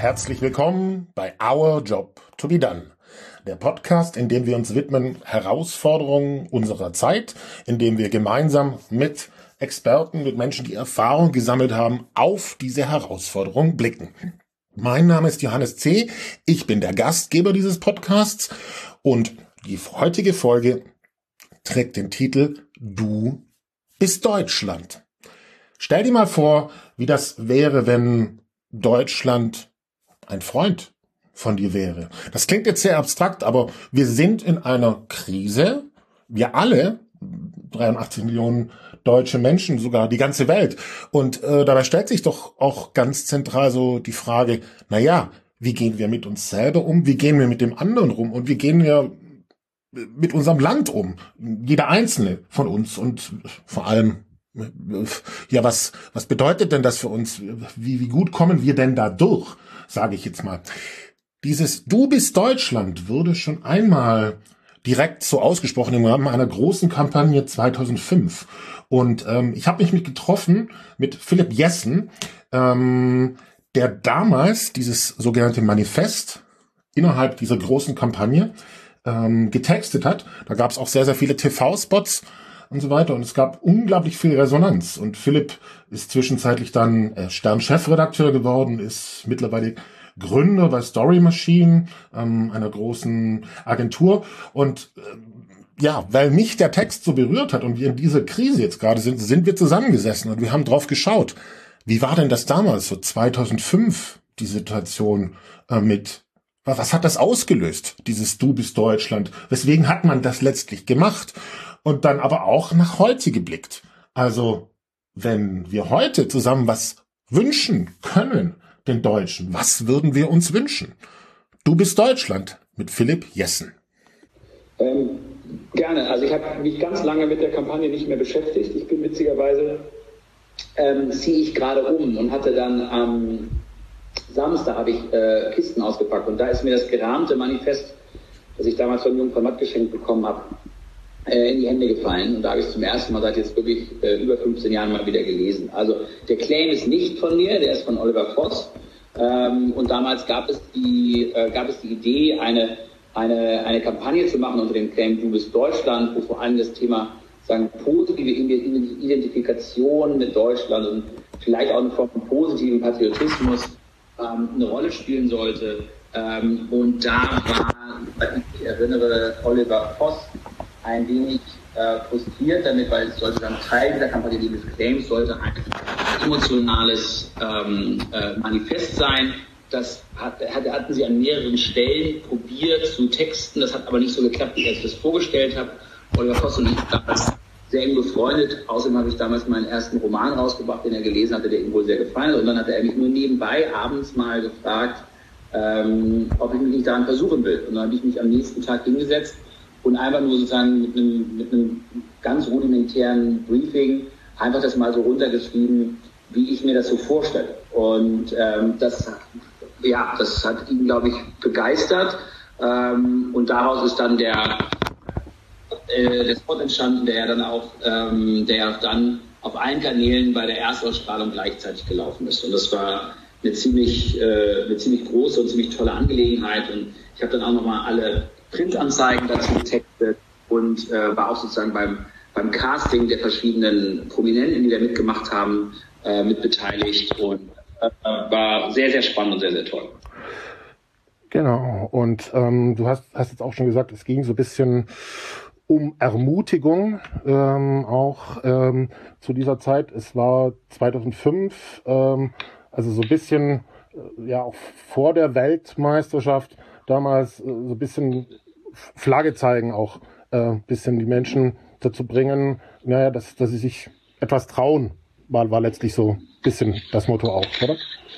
Herzlich willkommen bei Our Job to be Done, der Podcast, in dem wir uns widmen Herausforderungen unserer Zeit, in dem wir gemeinsam mit Experten, mit Menschen, die Erfahrung gesammelt haben, auf diese Herausforderungen blicken. Mein Name ist Johannes C., ich bin der Gastgeber dieses Podcasts und die heutige Folge trägt den Titel Du bist Deutschland. Stell dir mal vor, wie das wäre, wenn Deutschland ein Freund von dir wäre. Das klingt jetzt sehr abstrakt, aber wir sind in einer Krise. Wir alle, 83 Millionen deutsche Menschen, sogar die ganze Welt. Und dabei stellt sich doch auch ganz zentral so die Frage, wie gehen wir mit uns selber um? Wie gehen wir mit dem anderen um? Und wie gehen wir mit unserem Land um? Jeder einzelne von uns und vor allem was bedeutet denn das für uns? Wie gut kommen wir denn da durch, sage ich jetzt mal. Dieses Du bist Deutschland wurde schon einmal direkt so ausgesprochen im Rahmen einer großen Kampagne 2005. Und ich habe mich getroffen mit Philipp Jessen, der damals dieses sogenannte Manifest innerhalb dieser großen Kampagne getextet hat. Da gab es auch sehr, sehr viele TV-Spots und so weiter. Und es gab unglaublich viel Resonanz. Und Philipp ist zwischenzeitlich dann Stern-Chefredakteur geworden, ist mittlerweile Gründer bei Story Machine, einer großen Agentur. Und weil mich der Text so berührt hat und wir in dieser Krise jetzt gerade sind wir zusammengesessen und wir haben drauf geschaut. Wie war denn das damals, so 2005, die Situation was hat das ausgelöst, dieses Du bist Deutschland? Weswegen hat man das letztlich gemacht? Und dann aber auch nach heute geblickt. Also, wenn wir heute zusammen was wünschen können, den Deutschen, was würden wir uns wünschen? Du bist Deutschland mit Philipp Jessen. Gerne. Also ich habe mich ganz lange mit der Kampagne nicht mehr beschäftigt. Ich bin witzigerweise, ziehe ich gerade um und hatte dann am Samstag habe ich Kisten ausgepackt und da ist mir das gerahmte Manifest, das ich damals von Jungfrau Matt geschenkt bekommen habe, in die Hände gefallen. Und da habe ich zum ersten Mal seit jetzt wirklich über 15 Jahren mal wieder gelesen. Also der Claim ist nicht von mir, der ist von Oliver Voss. Und damals gab es die Idee, eine Kampagne zu machen unter dem Claim Du bist Deutschland, wo vor allem das Thema positive Identifikation mit Deutschland und vielleicht auch eine Form von positiven Patriotismus eine Rolle spielen sollte. Und da war, ich erinnere, Oliver Voss ein wenig frustriert damit, weil es sollte dann Teil dieser Kampagne dieses Claims sollte ein emotionales Manifest sein. Das hatten sie an mehreren Stellen probiert zu texten. Das hat aber nicht so geklappt, wie ich das vorgestellt habe. Oliver Voss und ich damals sehr eng befreundet. Außerdem habe ich damals meinen ersten Roman rausgebracht, den er gelesen hatte, der ihm wohl sehr gefallen hat. Und dann hatte er mich nur nebenbei abends mal gefragt, ob ich mich nicht daran versuchen will. Und dann habe ich mich am nächsten Tag hingesetzt und einfach nur sozusagen mit einem ganz rudimentären Briefing einfach das mal so runtergeschrieben, wie ich mir das so vorstelle. Und das hat ihn, glaube ich, begeistert. Und daraus ist dann der Spot entstanden, der dann auf allen Kanälen bei der Erstausstrahlung gleichzeitig gelaufen ist. Und das war eine ziemlich große und ziemlich tolle Angelegenheit. Und ich habe dann auch nochmal alle Printanzeigen dazu getextet und war auch sozusagen beim Casting der verschiedenen Prominenten, die da mitgemacht haben, mitbeteiligt und war sehr, sehr spannend und sehr, sehr toll. Genau, und du hast jetzt auch schon gesagt, es ging so ein bisschen um Ermutigung auch zu dieser Zeit. Es war 2005, also so ein bisschen auch vor der Weltmeisterschaft damals so ein bisschen Flagge zeigen, auch ein bisschen die Menschen dazu bringen, dass sie sich etwas trauen, war letztlich so ein bisschen das Motto auch, oder?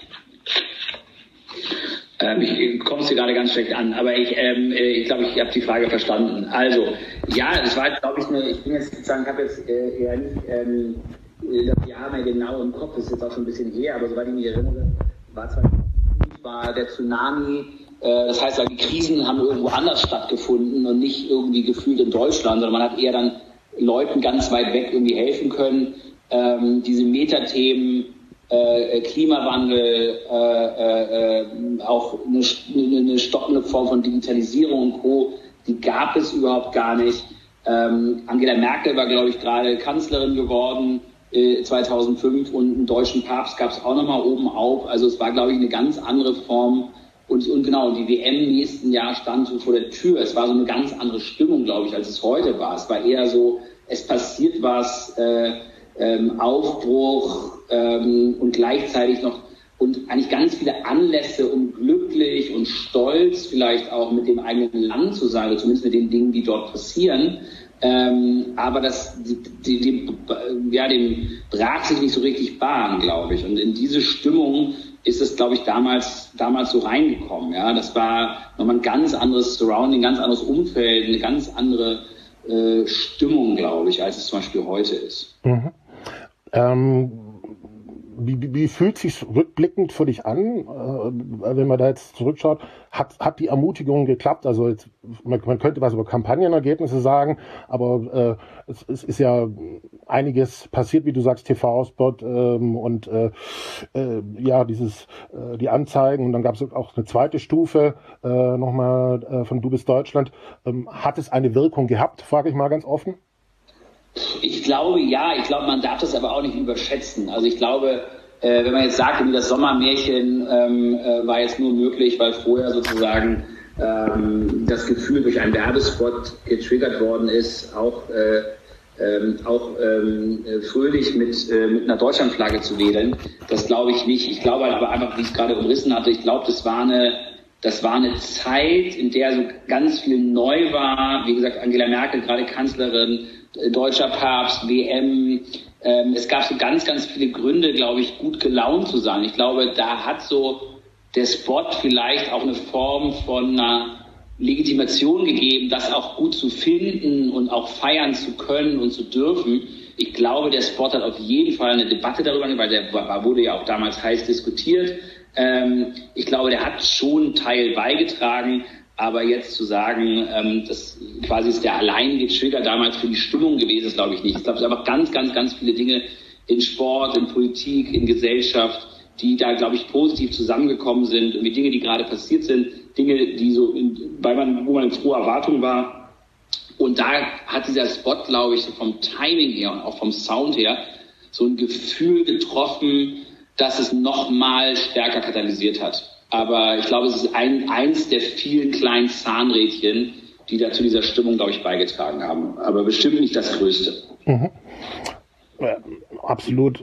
Ich komme es dir gerade ganz schlecht an, aber ich glaube, ich habe die Frage verstanden. Also, ja, das war jetzt, glaube ich, ich habe jetzt eher nicht das Jahr mehr genau im Kopf, das ist jetzt auch schon ein bisschen her, aber soweit ich mich erinnere, war der Tsunami, das heißt, die Krisen haben irgendwo anders stattgefunden und nicht irgendwie gefühlt in Deutschland, sondern man hat eher dann Leuten ganz weit weg irgendwie helfen können. Diese Metathemen Klimawandel, auch eine stockende Form von Digitalisierung und Co., die gab es überhaupt gar nicht. Angela Merkel war, glaube ich, gerade Kanzlerin geworden 2005 und einen deutschen Papst gab es auch nochmal oben auf. Also es war, glaube ich, eine ganz andere Form. Und genau, die WM nächsten Jahr stand so vor der Tür. Es war so eine ganz andere Stimmung, glaube ich, als es heute war. Es war eher so, es passiert was, Aufbruch und gleichzeitig noch und eigentlich ganz viele Anlässe, um glücklich und stolz vielleicht auch mit dem eigenen Land zu sein, oder zumindest mit den Dingen, die dort passieren. Aber dem brach sich nicht so richtig Bahn, glaube ich. Und in diese Stimmung ist es, glaube ich, damals so reingekommen. Ja, das war nochmal ein ganz anderes Surrounding, ein ganz anderes Umfeld, eine ganz andere Stimmung, glaube ich, als es zum Beispiel heute ist. Mhm. Wie fühlt sich rückblickend für dich an, wenn man da jetzt zurückschaut? Hat die Ermutigung geklappt? Also jetzt, man könnte was über Kampagnenergebnisse sagen, aber es ist ja einiges passiert, wie du sagst, TV-Spot und die Anzeigen, und dann gab es auch eine zweite Stufe nochmal von Du bist Deutschland. Hat es eine Wirkung gehabt, frage ich mal ganz offen? Ich glaube, ja. Ich glaube, man darf das aber auch nicht überschätzen. Also ich glaube, wenn man jetzt sagt, das Sommermärchen war jetzt nur möglich, weil vorher sozusagen das Gefühl durch einen Werbespot getriggert worden ist, auch fröhlich mit einer Deutschlandflagge zu wedeln. Das glaube ich nicht. Ich glaube aber einfach, wie ich es gerade umrissen hatte, ich glaube, das war eine Zeit, in der so ganz viel neu war. Wie gesagt, Angela Merkel, gerade Kanzlerin, deutscher Papst, WM. Es gab so ganz, ganz viele Gründe, glaube ich, gut gelaunt zu sein. Ich glaube, da hat so der Spot vielleicht auch eine Form von einer Legitimation gegeben, das auch gut zu finden und auch feiern zu können und zu dürfen. Ich glaube, der Spot hat auf jeden Fall eine Debatte darüber, weil der wurde ja auch damals heiß diskutiert. Ich glaube, der hat schon einen Teil beigetragen, aber jetzt zu sagen, das quasi ist der alleinige Trigger damals für die Stimmung gewesen, ist, glaube ich, nicht. Ich glaube, es sind einfach ganz, ganz, ganz viele Dinge in Sport, in Politik, in Gesellschaft, die da, glaube ich, positiv zusammengekommen sind, irgendwie Dinge, die gerade passiert sind, Dinge, die so, wo man in froher Erwartung war. Und da hat dieser Spot, glaube ich, so vom Timing her und auch vom Sound her so ein Gefühl getroffen, dass es noch mal stärker katalysiert hat. Aber ich glaube, es ist eins der vielen kleinen Zahnrädchen, die da zu dieser Stimmung, glaube ich, beigetragen haben. Aber bestimmt nicht das Größte. Mhm. Ja, absolut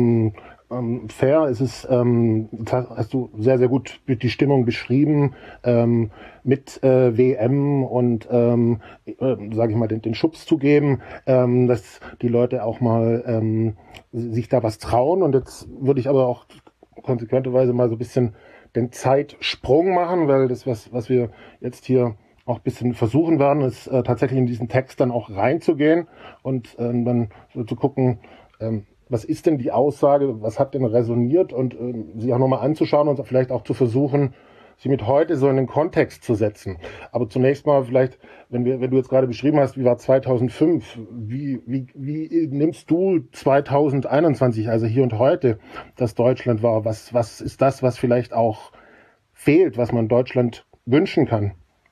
fair. Es ist, hast du sehr, sehr gut die Stimmung beschrieben, mit WM und, sage ich mal, den Schubs zu geben, dass die Leute auch mal sich da was trauen. Und jetzt würde ich aber auch konsequenterweise mal so ein bisschen den Zeitsprung machen, weil das, was wir jetzt hier auch ein bisschen versuchen werden, ist tatsächlich in diesen Text dann auch reinzugehen und dann so zu gucken, was ist denn die Aussage, was hat denn resoniert, und sie auch nochmal anzuschauen und vielleicht auch zu versuchen, sie mit heute so in den Kontext zu setzen. Aber zunächst mal vielleicht, wenn du jetzt gerade beschrieben hast, wie war 2005, wie nimmst du 2021, also hier und heute, das Deutschland war? Was ist das, was vielleicht auch fehlt, was man Deutschland wünschen kann?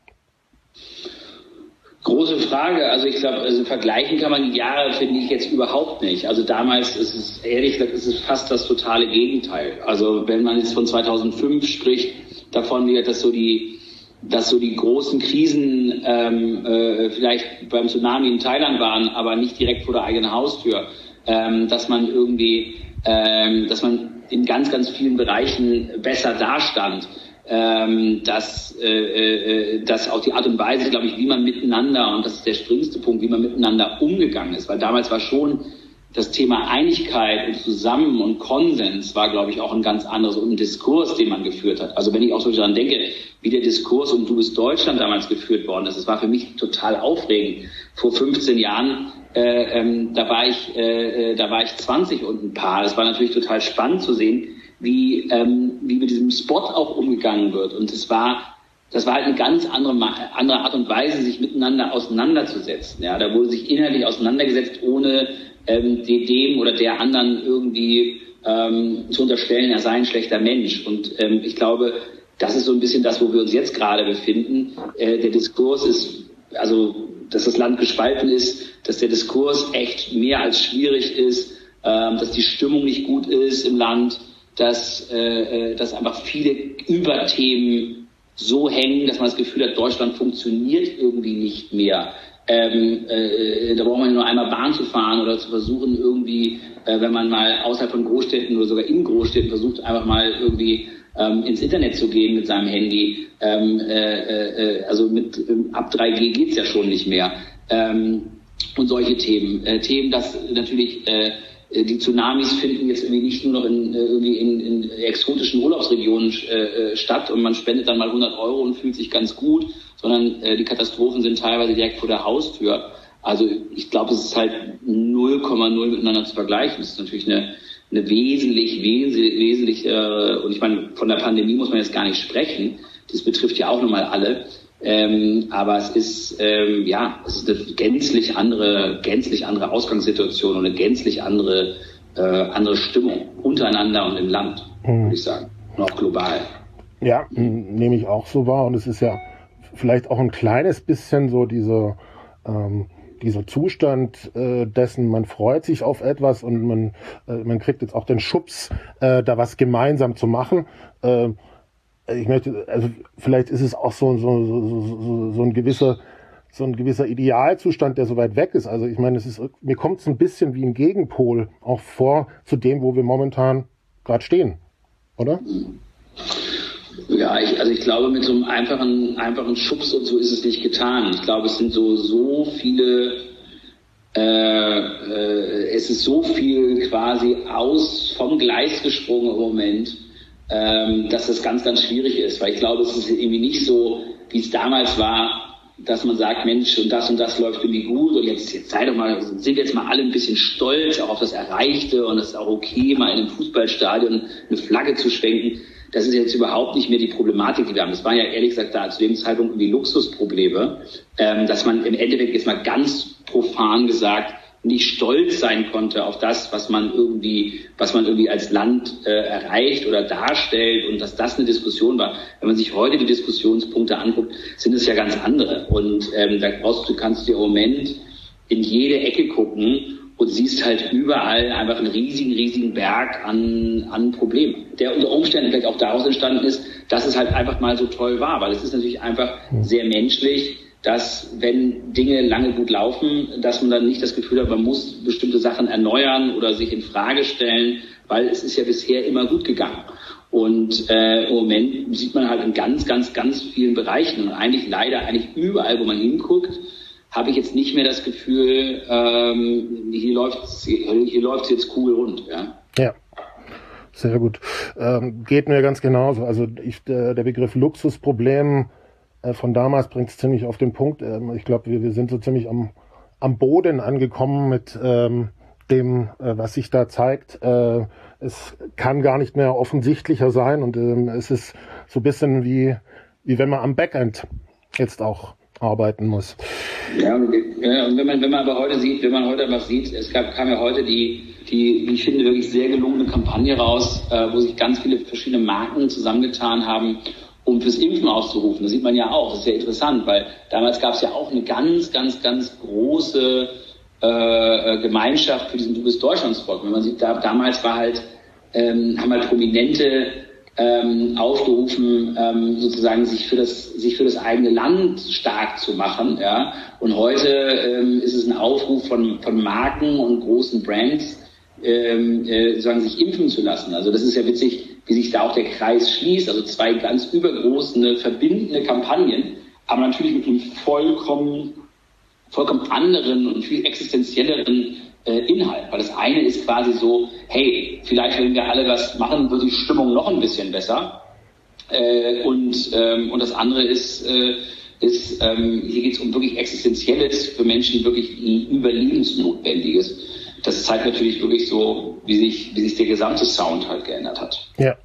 Große Frage. Also ich glaube, vergleichen kann man die Jahre, finde ich, jetzt überhaupt nicht. Also damals ist es, ehrlich gesagt, ist es fast das totale Gegenteil. Also wenn man jetzt von 2005 spricht, davon, dass so die großen Krisen vielleicht beim Tsunami in Thailand waren, aber nicht direkt vor der eigenen Haustür, dass man in ganz, ganz vielen Bereichen besser dastand. Dass auch die Art und Weise, glaube ich, wie man miteinander, und das ist der springendste Punkt, wie man miteinander umgegangen ist, weil damals war schon das Thema Einigkeit und Zusammen und Konsens war, glaube ich, auch ein ganz anderes, und ein Diskurs, den man geführt hat. Also wenn ich auch so daran denke, wie der Diskurs um Du bist Deutschland damals geführt worden ist, das war für mich total aufregend. Vor 15 Jahren, da war ich 20 und ein paar. Das war natürlich total spannend zu sehen, wie mit diesem Spot auch umgegangen wird. Und das war halt eine ganz andere Art und Weise, sich miteinander auseinanderzusetzen. Ja, da wurde sich inhaltlich auseinandergesetzt, ohne dem oder der anderen irgendwie zu unterstellen, er sei ein schlechter Mensch. Und ich glaube, das ist so ein bisschen das, wo wir uns jetzt gerade befinden. Der Diskurs ist, also dass das Land gespalten ist, dass der Diskurs echt mehr als schwierig ist, dass die Stimmung nicht gut ist im Land, dass einfach viele Überthemen so hängen, dass man das Gefühl hat, Deutschland funktioniert irgendwie nicht mehr. Da braucht man nur einmal Bahn zu fahren oder zu versuchen irgendwie, wenn man mal außerhalb von Großstädten oder sogar in Großstädten versucht, einfach mal irgendwie ins Internet zu gehen mit seinem Handy. Also ab 3G geht's ja schon nicht mehr. Und solche Themen. Themen, dass natürlich die Tsunamis finden jetzt irgendwie nicht nur noch in exotischen Urlaubsregionen statt und man spendet dann mal 100 € und fühlt sich ganz gut, sondern die Katastrophen sind teilweise direkt vor der Haustür. Also ich glaube, es ist halt 0,0 miteinander zu vergleichen. Es ist natürlich eine wesentlich, und ich meine, von der Pandemie muss man jetzt gar nicht sprechen. Das betrifft ja auch nochmal alle. Aber es ist eine gänzlich andere Ausgangssituation und eine gänzlich andere Stimmung untereinander und im Land, würde ich sagen. Und auch global. Ja, nehme ich auch so wahr. Und es ist ja vielleicht auch ein kleines bisschen so dieser Zustand dessen, man freut sich auf etwas und man kriegt jetzt auch den Schubs, da was gemeinsam zu machen. Ich möchte, also vielleicht ist es auch so ein gewisser Idealzustand, der so weit weg ist. Also ich meine, mir kommt es ein bisschen wie ein Gegenpol auch vor zu dem, wo wir momentan gerade stehen, oder? Ja, ich glaube, mit so einem einfachen Schubs und so ist es nicht getan. Ich glaube, es sind so viele, es ist so viel quasi vom Gleis gesprungen im Moment, dass das ganz, ganz schwierig ist. Weil ich glaube, es ist irgendwie nicht so, wie es damals war, dass man sagt, Mensch, und das läuft irgendwie gut und jetzt sind wir jetzt mal alle ein bisschen stolz auch auf das Erreichte und es ist auch okay, mal in einem Fußballstadion eine Flagge zu schwenken. Das ist jetzt überhaupt nicht mehr die Problematik, die wir haben. Das waren ja ehrlich gesagt da zu dem Zeitpunkt irgendwie Luxusprobleme, dass man im Endeffekt jetzt mal ganz profan gesagt nicht stolz sein konnte auf das, was man irgendwie als Land erreicht oder darstellt und dass das eine Diskussion war. Wenn man sich heute die Diskussionspunkte anguckt, sind es ja ganz andere. Und kannst du im Moment in jede Ecke gucken und siehst halt überall einfach einen riesigen Berg an Problemen, der unter Umständen vielleicht auch daraus entstanden ist, dass es halt einfach mal so toll war. Weil es ist natürlich einfach sehr menschlich, dass wenn Dinge lange gut laufen, dass man dann nicht das Gefühl hat, man muss bestimmte Sachen erneuern oder sich in Frage stellen, weil es ist ja bisher immer gut gegangen. Und im Moment sieht man halt in ganz vielen Bereichen und eigentlich überall, wo man hinguckt, habe ich jetzt nicht mehr das Gefühl, hier läuft's jetzt kugelrund. Ja, sehr gut. Geht mir ganz genauso. Also der Begriff Luxusproblem von damals bringt es ziemlich auf den Punkt. Ich glaube, wir sind so ziemlich am Boden angekommen mit dem, was sich da zeigt. Es kann gar nicht mehr offensichtlicher sein und es ist so ein bisschen wie wenn man am Backend jetzt auch arbeiten muss. Ja, und wenn man aber heute einfach sieht, kam ja heute die ich finde wirklich sehr gelungene Kampagne raus, wo sich ganz viele verschiedene Marken zusammengetan haben, um fürs Impfen auszurufen. Das sieht man ja auch. Das ist ja interessant, weil damals gab es ja auch eine ganz große Gemeinschaft für diesen Du bist Deutschlandsrock. Wenn man sieht, damals war haben halt Prominente aufgerufen, sozusagen sich für das eigene Land stark zu machen. Ja? Und heute ist es ein Aufruf von Marken und großen Brands, sozusagen sich impfen zu lassen. Also das ist ja witzig, wie sich da auch der Kreis schließt. Also zwei ganz übergroße, verbindende Kampagnen, aber natürlich mit einem vollkommen anderen und viel existenzielleren Inhalt. Weil das eine ist quasi so, hey, vielleicht wenn wir alle was machen, wird die Stimmung noch ein bisschen besser. Und das andere ist hier geht es um wirklich Existenzielles, für Menschen wirklich Überlebensnotwendiges. Das zeigt natürlich wirklich so, wie sich der gesamte Sound halt geändert hat. Ja.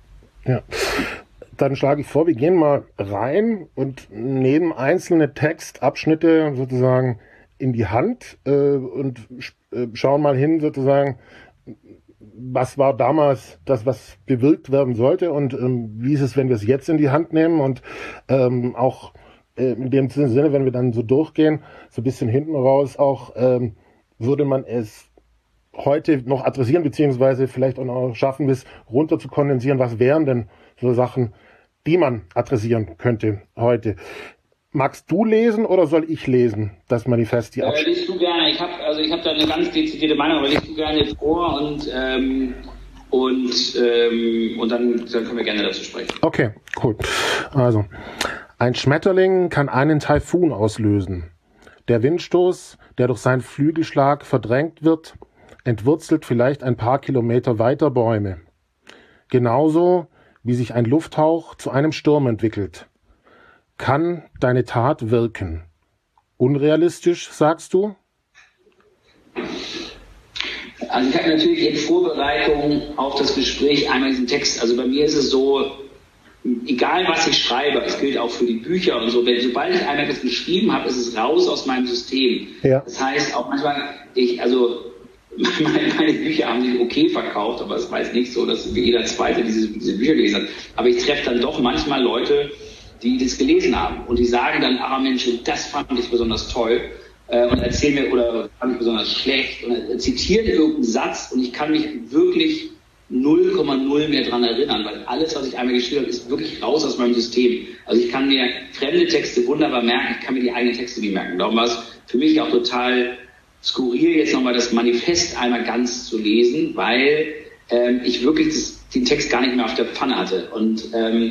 Dann schlage ich vor, wir gehen mal rein und nehmen einzelne Textabschnitte sozusagen in die Hand und schauen mal hin sozusagen, was war damals das, was bewirkt werden sollte und wie ist es, wenn wir es jetzt in die Hand nehmen und auch in dem Sinne, wenn wir dann so durchgehen, so ein bisschen hinten raus auch, würde man es heute noch adressieren, beziehungsweise vielleicht auch noch schaffen, bis runter zu kondensieren, was wären denn so Sachen, die man adressieren könnte heute. Magst du lesen oder soll ich lesen, das Manifest? Liest du gerne. Ich hab da eine ganz dezidierte Meinung, aber liest du gerne vor und dann können wir gerne dazu sprechen. Okay, cool. Also, ein Schmetterling kann einen Taifun auslösen. Der Windstoß, der durch seinen Flügelschlag verdrängt wird, entwurzelt vielleicht ein paar Kilometer weiter Bäume. Genauso wie sich ein Lufthauch zu einem Sturm entwickelt, kann deine Tat wirken. Unrealistisch, sagst du? Also ich habe natürlich in Vorbereitung auf das Gespräch einmal diesen Text, also bei mir ist es so, egal was ich schreibe, es gilt auch für die Bücher und so, sobald ich einmal das geschrieben habe, ist es raus aus meinem System. Ja. Das heißt auch manchmal, meine Bücher haben sich okay verkauft, aber es war jetzt nicht so, dass jeder Zweite diese Bücher gelesen hat. Aber ich treffe dann doch manchmal Leute, die das gelesen haben und die sagen dann, Mensch, das fand ich besonders toll und erzählen mir, oder fand ich besonders schlecht und zitieren irgendeinen Satz und ich kann mich wirklich 0,0 mehr dran erinnern, weil alles, was ich einmal geschrieben habe, ist wirklich raus aus meinem System. Also ich kann mir fremde Texte wunderbar merken, ich kann mir die eigenen Texte nicht merken. Darum war es für mich auch total skurril, jetzt nochmal das Manifest einmal ganz zu lesen, weil ich wirklich den Text gar nicht mehr auf der Pfanne hatte. Und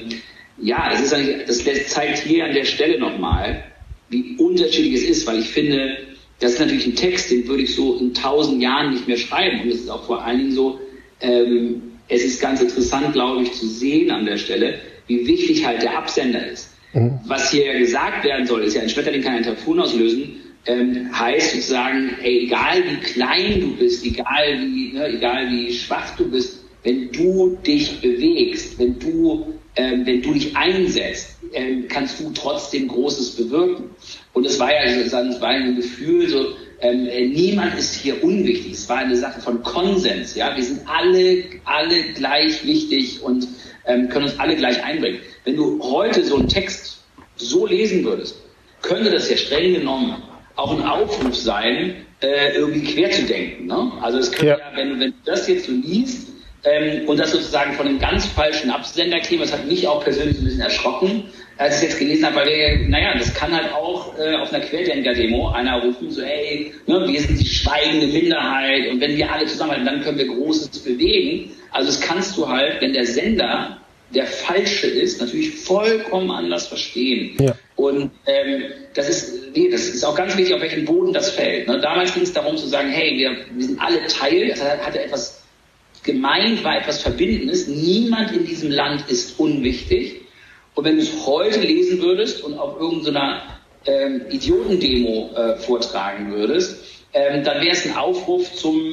das zeigt hier an der Stelle nochmal, wie unterschiedlich es ist, weil ich finde, das ist natürlich ein Text, den würde ich so in 1000 Jahren nicht mehr schreiben. Und es ist auch vor allen Dingen so, es ist ganz interessant, glaube ich, zu sehen an der Stelle, wie wichtig halt der Absender ist. Mhm. Was hier gesagt werden soll, ist ja, ein Schmetterling kann einen Taifun auslösen, heißt sozusagen, egal wie klein du bist, egal wie schwach du bist, wenn du dich bewegst, wenn du dich einsetzt, kannst du trotzdem Großes bewirken. Und es war ja ein Gefühl, so, niemand ist hier unwichtig. Es war eine Sache von Konsens. Ja, wir sind alle gleich wichtig und können uns alle gleich einbringen. Wenn du heute so einen Text so lesen würdest, könnte das ja streng genommen auch ein Aufruf sein, irgendwie quer zu denken. Ne? Also es könnte wenn du das jetzt so liest, und das sozusagen von einem ganz falschen Absender käme, das hat mich auch persönlich ein bisschen erschrocken, als ich es jetzt gelesen habe, weil das kann halt auch auf einer Querdenker-Demo einer rufen, so wir sind die schweigende Minderheit und wenn wir alle zusammenhalten, dann können wir Großes bewegen. Also das kannst du halt, wenn der Sender der falsche ist, natürlich vollkommen anders verstehen. Ja. Und das ist auch ganz wichtig, auf welchen Boden das fällt. Ne? Damals ging es darum zu sagen, wir sind alle Teil, das hatte etwas gemeint, war etwas Verbindendes. Niemand in diesem Land ist unwichtig. Und wenn du es heute lesen würdest und auf irgendeiner Idiotendemo vortragen würdest, dann wäre es ein Aufruf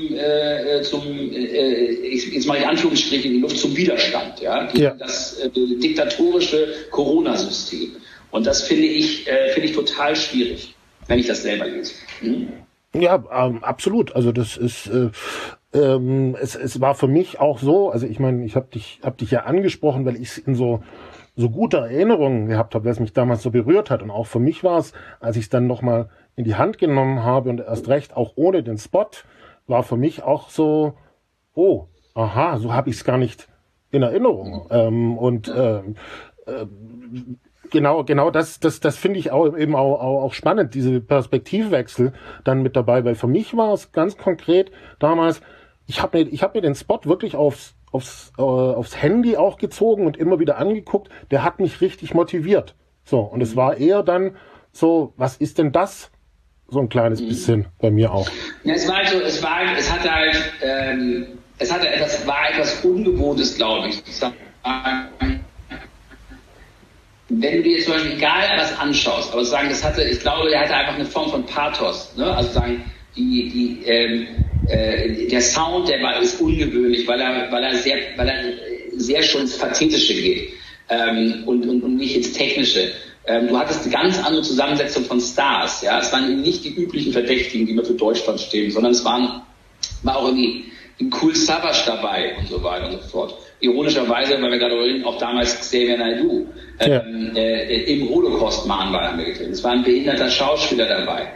jetzt mache ich Anführungsstriche in die Luft, zum Widerstand, gegen das diktatorische Corona-System. Und das finde ich total schwierig, wenn ich das selber lese. Mhm. Ja, absolut. Also das ist es war für mich auch so, also ich meine, ich hab dich ja angesprochen, weil ich es in so gute Erinnerungen gehabt habe, weil es mich damals so berührt hat. Und auch für mich war es, als ich es dann nochmal in die Hand genommen habe und erst recht auch ohne den Spot, war für mich auch so, so habe ich es gar nicht in Erinnerung. Genau das finde ich auch eben auch spannend, diese Perspektivwechsel dann mit dabei, weil für mich war es ganz konkret damals, ich hab mir den Spot wirklich aufs Handy auch gezogen und immer wieder angeguckt, der hat mich richtig motiviert. So, und es war eher dann so, was ist denn das? So ein kleines bisschen bei mir auch. Ja, es war etwas Ungewohntes, glaube ich. Wenn du dir zum Beispiel egal was anschaust, aber sagen, ich glaube, der hatte einfach eine Form von Pathos, ne? Also sagen, der Sound, ist ungewöhnlich, weil er sehr schon ins Pathetische geht, und nicht ins Technische. Du hattest eine ganz andere Zusammensetzung von Stars, ja. Es waren eben nicht die üblichen Verdächtigen, die immer für Deutschland stehen, sondern es war auch irgendwie ein Cool Savage dabei und so weiter und so fort. Ironischerweise, weil wir gerade reden, auch damals Xavier Naidoo im Holocaust-Mahnmal haben wir getreten. Es war ein behinderter Schauspieler dabei.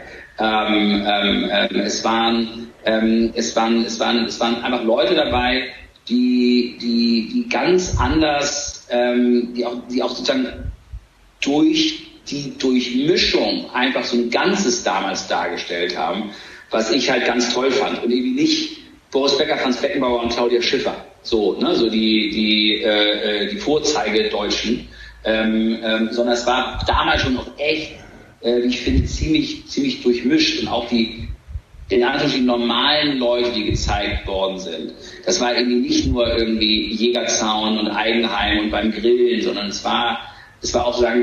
Es waren einfach Leute dabei, die ganz anders, die auch sozusagen durch die Durchmischung einfach so ein Ganzes damals dargestellt haben, was ich halt ganz toll fand. Und eben nicht Boris Becker, Franz Beckenbauer und Claudia Schiffer. So die Vorzeigedeutschen. Sondern es war damals schon noch echt, wie ich finde, ziemlich durchmischt. Und auch die in Anführungsstrichen normalen Leute, die gezeigt worden sind. Das war irgendwie nicht nur irgendwie Jägerzaun und Eigenheim und beim Grillen, sondern es war auch sozusagen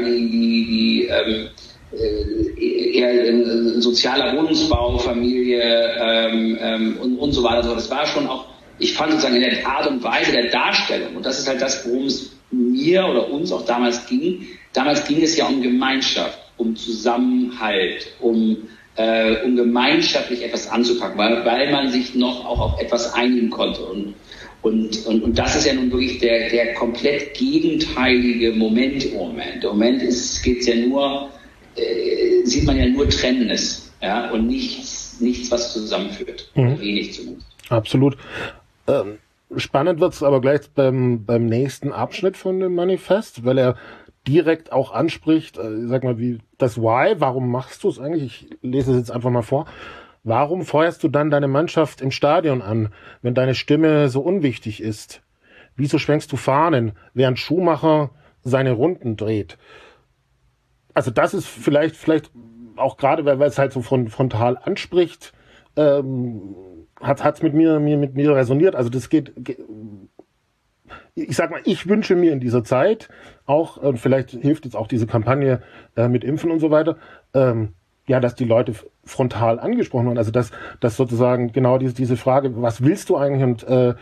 eher ein sozialer Wohnungsbau, Familie und so weiter. Das war schon auch, ich fand sozusagen in der Art und Weise der Darstellung, und das ist halt das, worum es mir oder uns auch damals ging. Damals ging es ja um Gemeinschaft, um Zusammenhalt, um gemeinschaftlich etwas anzupacken, weil man sich noch auch auf etwas einigen konnte. Und das ist ja nun wirklich der komplett gegenteilige Moment im Moment. Im Moment sieht man ja nur Trennendes, ja, und nichts, was zusammenführt. Wenig zumindest. Absolut. Spannend wird es aber gleich beim nächsten Abschnitt von dem Manifest, weil er direkt auch anspricht, sag mal, wie das Why, warum machst du es eigentlich? Ich lese es jetzt einfach mal vor. Warum feuerst du dann deine Mannschaft im Stadion an, wenn deine Stimme so unwichtig ist? Wieso schwenkst du Fahnen, während Schumacher seine Runden dreht? Also das ist vielleicht auch gerade, weil es halt so frontal anspricht, hat's mit mir resoniert. Also das geht, ich sag mal, ich wünsche mir in dieser Zeit auch, und vielleicht hilft jetzt auch diese Kampagne mit Impfen und so weiter, dass die Leute frontal angesprochen werden. Also dass sozusagen genau diese Frage, was willst du eigentlich, und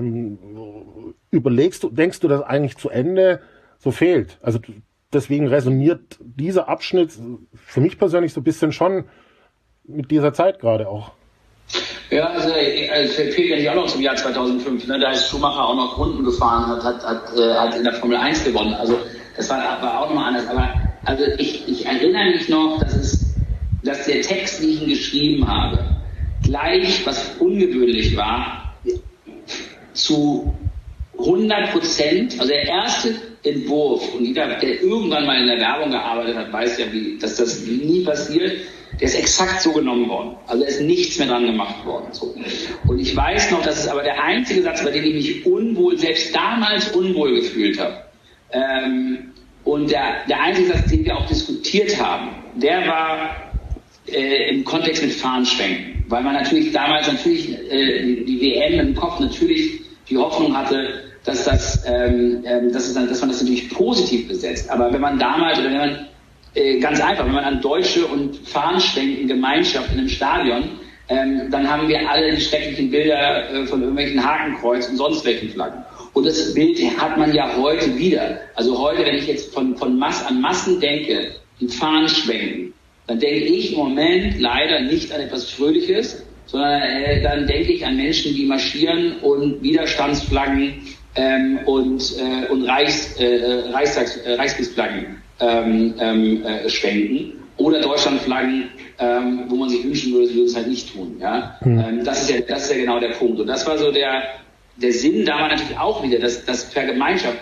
denkst du das eigentlich zu Ende, so fehlt. Also deswegen resoniert dieser Abschnitt für mich persönlich so ein bisschen schon mit dieser Zeit gerade auch. Ja, also fehlt ja nicht auch noch zum Jahr 2005, ne? Da ist Schumacher auch noch Runden gefahren, hat in der Formel 1 gewonnen. Also das war auch nochmal anders. Aber also ich erinnere mich noch, dass der Text, den ich ihn geschrieben habe, gleich, was ungewöhnlich war, zu 100%, also der erste Entwurf, und jeder, der irgendwann mal in der Werbung gearbeitet hat, weiß ja, dass das nie passiert, der ist exakt so genommen worden. Also da ist nichts mehr dran gemacht worden. So. Und ich weiß noch, das ist aber der einzige Satz, bei dem ich mich selbst damals unwohl gefühlt habe. Und der einzige Satz, den wir auch diskutiert haben, der war im Kontext mit Fahnenschwenken. Weil man damals die WM im Kopf natürlich die Hoffnung hatte, dass man das natürlich positiv besetzt. Aber wenn man damals, oder wenn man ganz einfach, wenn man an Deutsche und Fahnenschwenken, Gemeinschaft in einem Stadion, dann haben wir alle die schrecklichen Bilder von irgendwelchen Hakenkreuzen und sonst welchen Flaggen. Und das Bild hat man ja heute wieder. Also heute, wenn ich jetzt an Massen denke, die Fahnenschwenken, dann denke ich im Moment leider nicht an etwas Fröhliches, sondern dann denke ich an Menschen, die marschieren und Widerstandsflaggen und Reichskriegsflaggen schwenken oder Deutschlandflaggen, wo man sich wünschen würde, sie würden es halt nicht tun. Ja? Das ist ja genau der Punkt. Und das war so der Sinn, da war natürlich auch wieder, das Vergemeinschaft,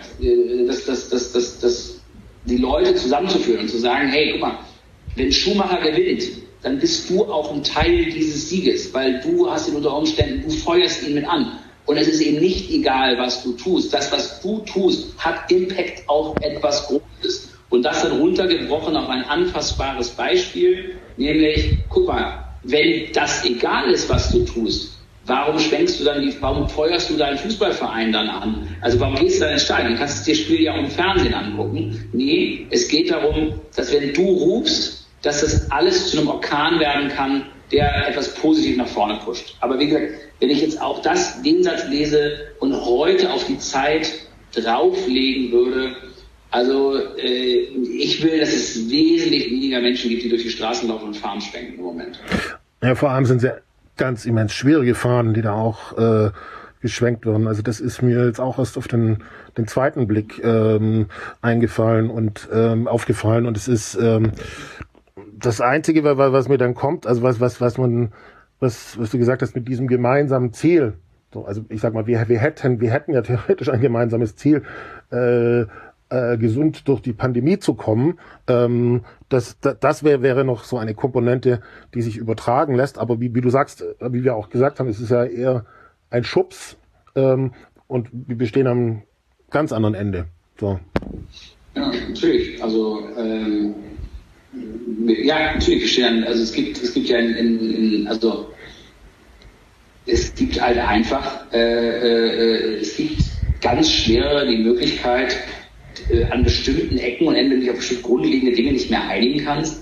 die Leute zusammenzuführen und zu sagen, hey, guck mal, wenn Schumacher gewinnt, dann bist du auch ein Teil dieses Sieges, weil du hast ihn unter Umständen, du feuerst ihn mit an. Und es ist eben nicht egal, was du tust. Das, was du tust, hat Impact auf etwas Großes. Und das dann runtergebrochen auf ein anfassbares Beispiel, nämlich, guck mal, wenn das egal ist, was du tust, warum feuerst du deinen Fußballverein dann an? Also warum gehst du dann ins Stadion? Du kannst das Spiel ja auch im Fernsehen angucken. Nee, es geht darum, dass wenn du rufst, dass das alles zu einem Orkan werden kann, der etwas positiv nach vorne pusht. Aber wie gesagt, wenn ich jetzt auch den Satz lese und heute auf die Zeit drauflegen würde, also ich will, dass es wesentlich weniger Menschen gibt, die durch die Straßen laufen und Fahnen schwenken im Moment. Ja, vor allem sind sie ganz immens schwierige Fahnen, die da auch geschwenkt werden. Also das ist mir jetzt auch erst auf den zweiten Blick eingefallen und aufgefallen. Und es ist das Einzige, was mir dann kommt, also was du gesagt hast mit diesem gemeinsamen Ziel. So, also ich sag mal, wir hätten ja theoretisch ein gemeinsames Ziel, gesund durch die Pandemie zu kommen. Das wäre noch so eine Komponente, die sich übertragen lässt. Aber wie du sagst, wie wir auch gesagt haben, es ist ja eher ein Schubs und wir bestehen am ganz anderen Ende. So. Ja, natürlich. Also ja, natürlich bestehen. Also es gibt ja also es gibt halt einfach es gibt ganz schwer die Möglichkeit, an bestimmten Ecken und Enden, wenn du dich auf bestimmte grundlegende Dinge nicht mehr einigen kannst,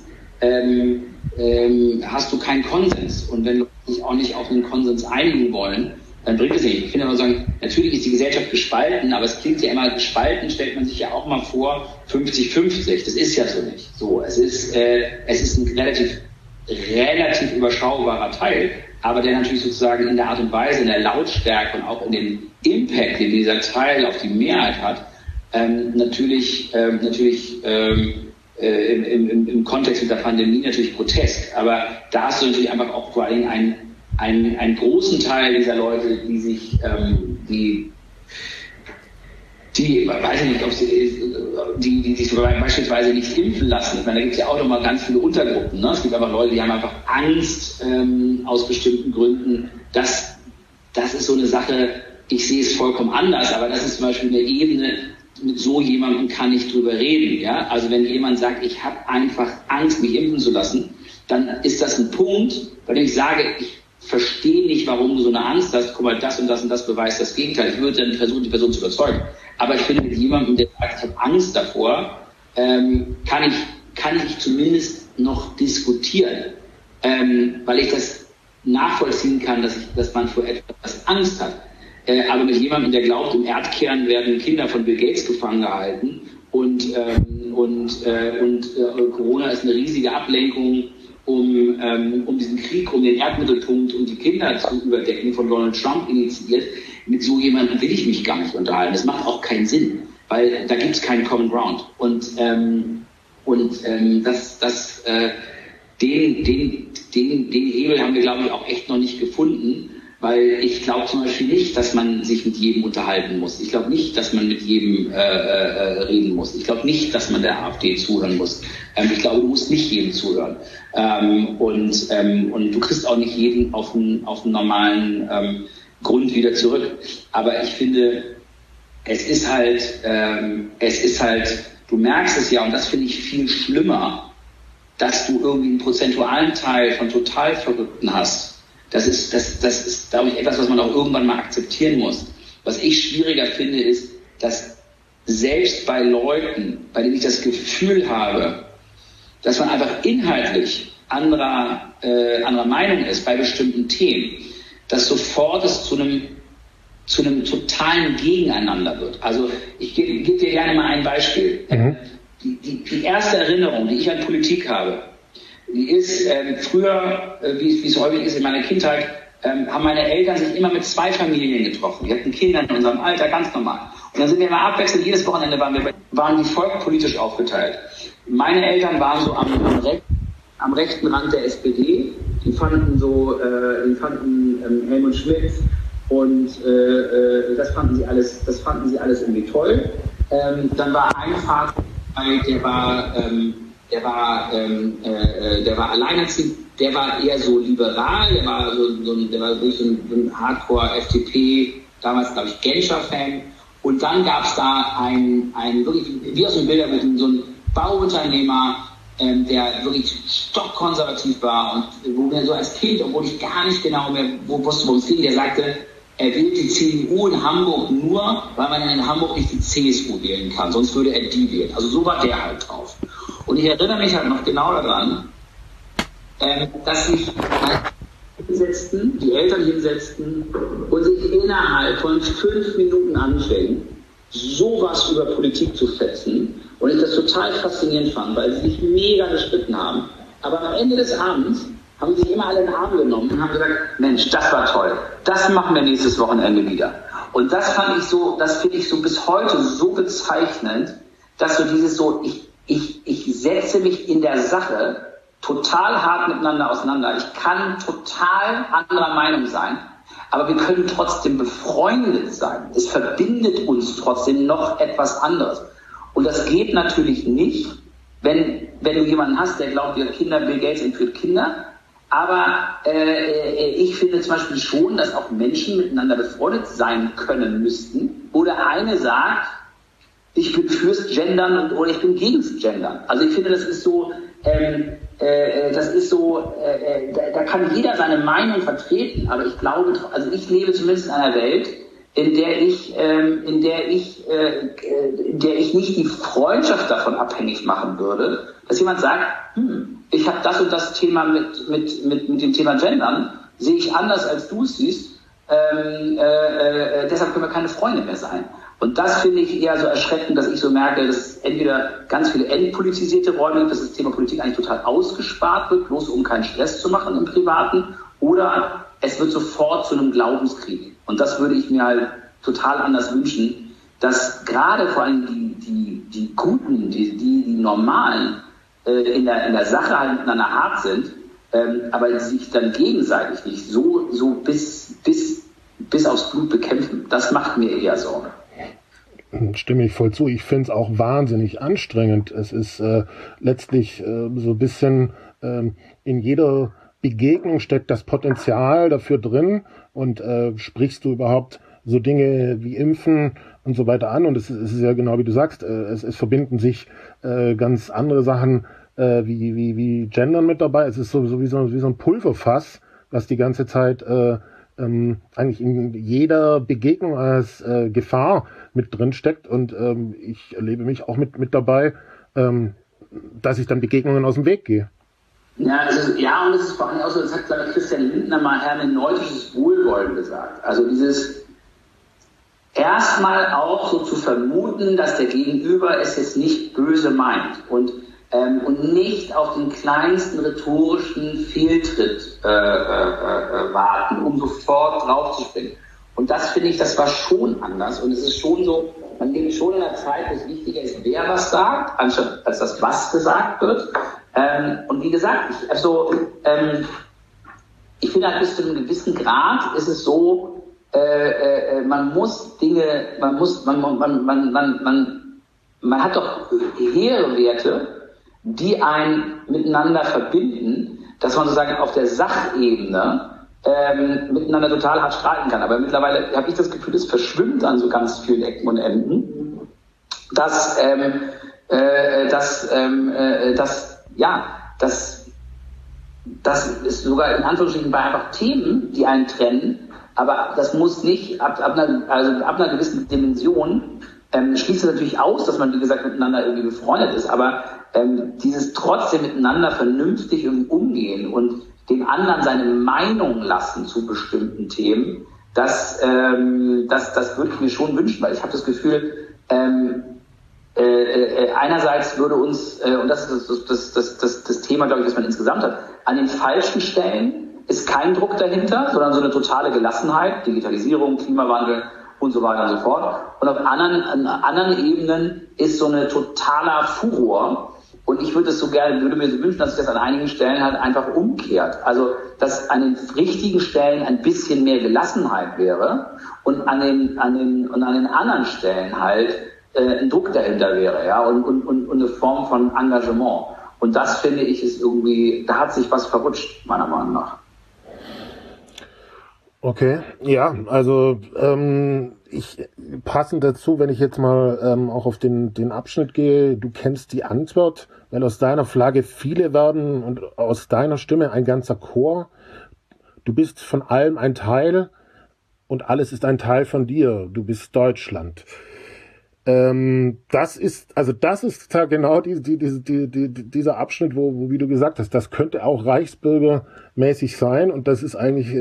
hast du keinen Konsens. Und wenn Leute sich auch nicht auf einen Konsens einigen wollen, dann bringt es nicht. Ich finde immer sagen, natürlich ist die Gesellschaft gespalten, aber es klingt ja immer, gespalten stellt man sich ja auch mal vor 50-50. Das ist ja so nicht. So, es ist ein relativ überschaubarer Teil, aber der natürlich sozusagen in der Art und Weise, in der Lautstärke und auch in dem Impact, den dieser Teil auf die Mehrheit hat, natürlich im Kontext mit der Pandemie natürlich grotesk. Aber da hast du natürlich einfach auch vor allem einen großen Teil dieser Leute, die sich, weiß ich nicht, ob die sich beispielsweise nicht impfen lassen. Ich meine, da gibt es ja auch nochmal ganz viele Untergruppen. Ne? Es gibt einfach Leute, die haben einfach Angst aus bestimmten Gründen. Das ist so eine Sache, ich sehe es vollkommen anders, aber das ist zum Beispiel eine Ebene, mit so jemandem kann ich drüber reden. Ja? Also wenn jemand sagt, ich habe einfach Angst, mich impfen zu lassen, dann ist das ein Punkt, bei dem ich sage, ich verstehe nicht, warum du so eine Angst hast. Guck mal, das und das beweist das Gegenteil. Ich würde dann versuchen, die Person zu überzeugen. Aber ich finde, mit jemandem, der sagt, ich habe Angst davor, kann ich zumindest noch diskutieren, weil ich das nachvollziehen kann, dass man vor etwas Angst hat. Aber mit jemandem, der glaubt, im Erdkern werden Kinder von Bill Gates gefangen gehalten und Corona ist eine riesige Ablenkung, um diesen Krieg, um den Erdmittelpunkt und die Kinder zu überdecken, von Donald Trump initiiert. Mit so jemandem will ich mich gar nicht unterhalten. Das macht auch keinen Sinn, weil da gibt es keinen Common Ground. Den Hebel haben wir, glaube ich, auch echt noch nicht gefunden, weil ich glaube zum Beispiel nicht, dass man sich mit jedem unterhalten muss. Ich glaube nicht, dass man mit jedem reden muss. Ich glaube nicht, dass man der AfD zuhören muss. Ich glaube, du musst nicht jedem zuhören. Und du kriegst auch nicht jeden auf einen normalen Grund wieder zurück. Aber ich finde, es ist halt, du merkst es ja, und das finde ich viel schlimmer, dass du irgendwie einen prozentualen Teil von Totalverrückten hast. Das ist, glaube ich, etwas, was man auch irgendwann mal akzeptieren muss. Was ich schwieriger finde, ist, dass selbst bei Leuten, bei denen ich das Gefühl habe, dass man einfach inhaltlich anderer Meinung ist bei bestimmten Themen, dass sofort es zu einem totalen Gegeneinander wird. Also ich gebe dir gerne mal ein Beispiel. Mhm. Die erste Erinnerung, die ich an Politik habe, die ist früher, wie es häufig ist in meiner Kindheit, haben meine Eltern sich immer mit 2 Familien getroffen. Die hatten Kinder in unserem Alter, ganz normal. Und dann sind wir immer abwechselnd, jedes Wochenende waren die volkspolitisch aufgeteilt. Meine Eltern waren so am rechten Rand der SPD. Die fanden Helmut Schmidt und das fanden sie alles irgendwie toll. Dann war ein Vater, der war alleinerziehend, der war eher so liberal, der war wirklich so ein Hardcore-FDP, damals glaube ich Genscher-Fan. Und dann gab es da einen wirklich, wie aus dem Bilderbuch, so einen Bauunternehmer, der wirklich stockkonservativ war und wo mir so als Kind, obwohl ich gar nicht genau mehr wusste, worum es ging, der sagte, er wählt die CDU in Hamburg nur, weil man in Hamburg nicht die CSU wählen kann, sonst würde er die wählen. Also so war der halt drauf. Und ich erinnere mich halt noch genau daran, dass sich die Eltern hinsetzten und sich innerhalb von 5 Minuten anfingen, sowas über Politik zu fetzen. Und ich das total faszinierend fand, weil sie sich mega gestritten haben. Aber am Ende des Abends haben sich immer alle in den Arm genommen und haben gesagt, Mensch, das war toll, das machen wir nächstes Wochenende wieder. Und das finde ich so bis heute so bezeichnend, dass so dieses so, ich setze mich in der Sache total hart miteinander auseinander. Ich kann total anderer Meinung sein, aber wir können trotzdem befreundet sein. Es verbindet uns trotzdem noch etwas anderes. Und das geht natürlich nicht, wenn du jemanden hast, der glaubt, Bill Gates entführt Kinder. Aber ich finde zum Beispiel schon, dass auch Menschen miteinander befreundet sein können müssten, wo der eine sagt, ich bin fürs Gendern oder ich bin gegens Gendern. Also ich finde, das ist so, da kann jeder seine Meinung vertreten, aber ich glaube, also ich lebe zumindest in einer Welt, in der ich nicht die Freundschaft davon abhängig machen würde, dass jemand sagt, ich habe das und das Thema mit dem Thema Gendern, sehe ich anders als du es siehst, deshalb können wir keine Freunde mehr sein. Und das finde ich eher so erschreckend, dass ich so merke, dass entweder ganz viele entpolitisierte Räume gibt, dass das Thema Politik eigentlich total ausgespart wird, bloß um keinen Stress zu machen im Privaten, oder es wird sofort zu einem Glaubenskrieg. Und das würde ich mir halt total anders wünschen, dass gerade vor allem die Guten, die Normalen in der Sache halt miteinander hart sind, aber sich dann gegenseitig nicht so bis aufs Blut bekämpfen. Das macht mir eher Sorge. Stimme ich voll zu. Ich finde es auch wahnsinnig anstrengend. Es ist letztlich so ein bisschen in jeder Begegnung steckt das Potenzial dafür drin und sprichst du überhaupt so Dinge wie Impfen und so weiter an. Und es ist ja genau wie du sagst, es verbinden sich ganz andere Sachen wie Gendern mit dabei. Es ist so wie so ein Pulverfass, was die ganze Zeit eigentlich in jeder Begegnung als Gefahr mit drin steckt. Und ich erlebe mich auch mit dabei, dass ich dann Begegnungen aus dem Weg gehe. Ja, und es ist vor allem auch so, das hat, glaube ich, Christian Lindner mal hermeneutisches Wohlwollen gesagt. Also dieses erstmal auch so zu vermuten, dass der Gegenüber es jetzt nicht böse meint und nicht auf den kleinsten rhetorischen Fehltritt warten, um sofort draufzuspringen. Und das finde ich, das war schon anders. Und es ist schon so, man lebt schon in einer Zeit, wo es wichtiger ist, wer was sagt, anstatt als das, was gesagt wird. Und wie gesagt, ich finde halt bis zu einem gewissen Grad ist es so, man hat doch hehre Werte, die einen miteinander verbinden, dass man sozusagen auf der Sachebene miteinander total hart streiten kann. Aber mittlerweile habe ich das Gefühl, es verschwimmt an so ganz vielen Ecken und Enden, dass ist sogar in Anführungsstrichen bei einfach Themen, die einen trennen, aber das muss nicht ab einer gewissen Dimension schließt es natürlich aus, dass man, wie gesagt, miteinander irgendwie befreundet ist, aber dieses trotzdem miteinander vernünftig irgendwie umgehen und dem anderen seine Meinung lassen zu bestimmten Themen, das würde ich mir schon wünschen, weil ich habe das Gefühl, einerseits würde uns, und das ist das Thema, glaube ich, das man insgesamt hat, an den falschen Stellen ist kein Druck dahinter, sondern so eine totale Gelassenheit, Digitalisierung, Klimawandel und so weiter und so fort. Und auf anderen Ebenen ist so eine totaler Furor. Und ich würde mir so wünschen, dass sich das an einigen Stellen halt einfach umkehrt. Also, dass an den richtigen Stellen ein bisschen mehr Gelassenheit wäre und an den anderen Stellen halt ein Druck dahinter wäre, ja, und eine Form von Engagement. Und das finde ich ist irgendwie, da hat sich was verrutscht, meiner Meinung nach. Okay, ja, also passend dazu, wenn ich jetzt mal auch auf den Abschnitt gehe, du kennst die Antwort, weil aus deiner Flagge viele werden und aus deiner Stimme ein ganzer Chor. Du bist von allem ein Teil und alles ist ein Teil von dir. Du bist Deutschland. Das ist da genau dieser Abschnitt, wo, wie du gesagt hast, das könnte auch reichsbürgermäßig sein und das ist eigentlich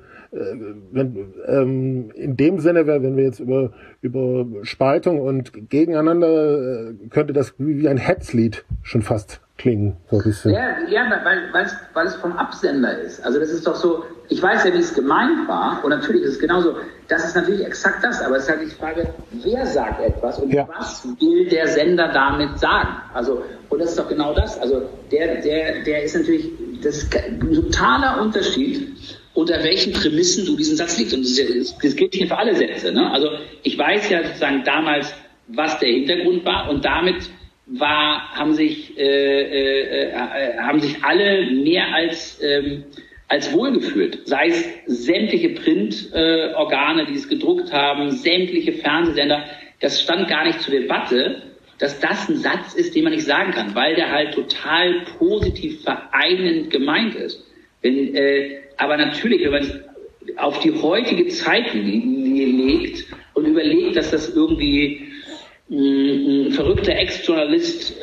in dem Sinne, wenn wir jetzt über Spaltung und Gegeneinander, könnte das wie ein Hetzlied schon fast klingen, so ein bisschen. Ja, weil es vom Absender ist. Also das ist doch so, ich weiß ja, wie es gemeint war, und natürlich ist es genauso, das ist natürlich exakt das, aber es ist halt die Frage, wer sagt etwas und was will der Sender damit sagen? Also, und das ist doch genau das. Also der ist natürlich, das ist ein totaler Unterschied, unter welchen Prämissen du diesen Satz liegst. Und das gilt hier für alle Sätze. Ne? Also ich weiß ja sozusagen damals, was der Hintergrund war, und damit haben sich alle mehr als wohlgefühlt. Sei es sämtliche Printorgane, die es gedruckt haben, sämtliche Fernsehsender. Das stand gar nicht zur Debatte, dass das ein Satz ist, den man nicht sagen kann, weil der halt total positiv vereinend gemeint ist. Aber natürlich, wenn man es auf die heutige Zeit legt und überlegt, dass das irgendwie ein verrückter Ex-Journalist,